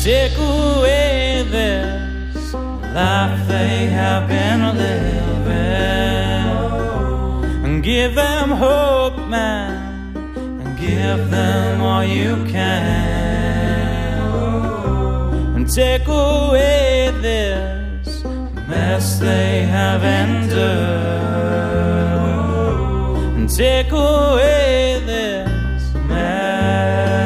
take away this life they have been living, and give them hope, man, and give them all you can, and take away this mess they have endured, and take away this mess.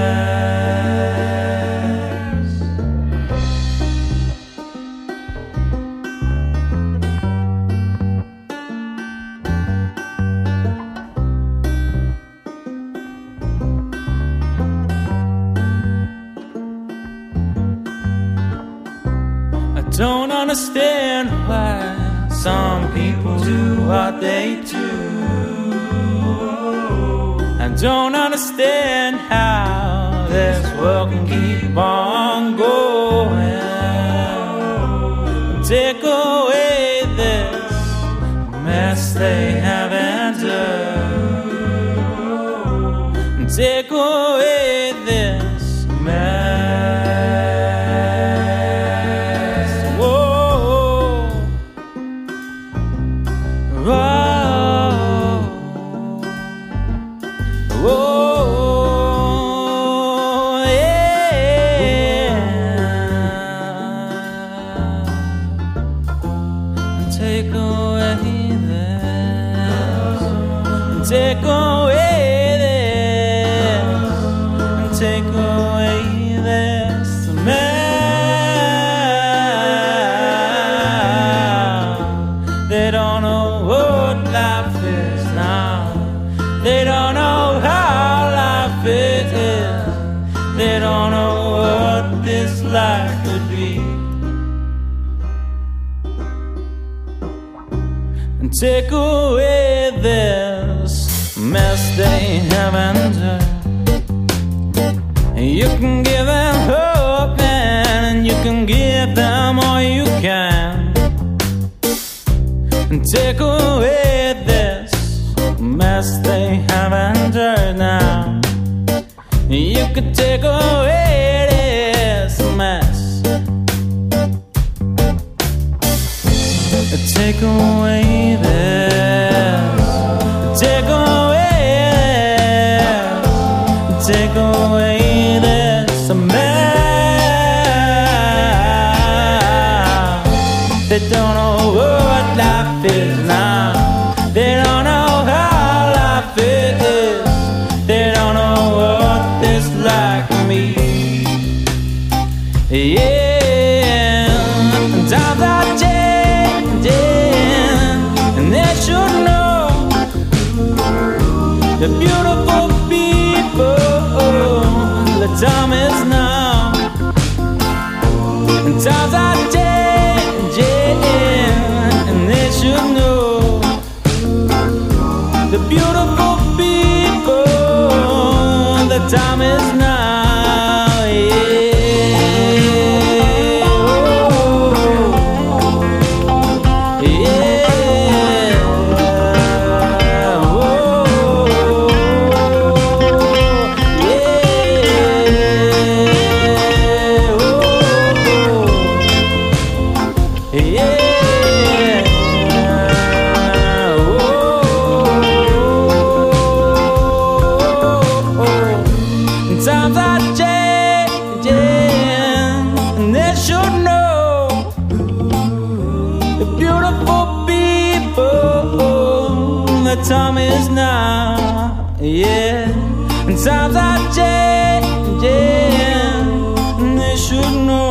Don't understand why some people do what they do. I don't understand how this world can keep on going. Take away this mess they have endured. Take away this mess. Take away this, take away this, and take away this man. They don't know what life is now. They don't know how life is. They don't know what this life could be. And take away this mess they have endured. You can give them hope, man, and you can give them all you can. And take away this mess they have endured now. You could take away this mess. Take away this, take away this, take away this man. They don't know what life is now. They don't know how life is. They don't know what this life can be. Yeah, times are changing, and they should know the beautiful people. The time is now, and times are changing, and they should know the beautiful people. The time is now. Yeah. Times are changing, and they should know the beautiful people. The time is now, yeah. And times are changing, and they should know.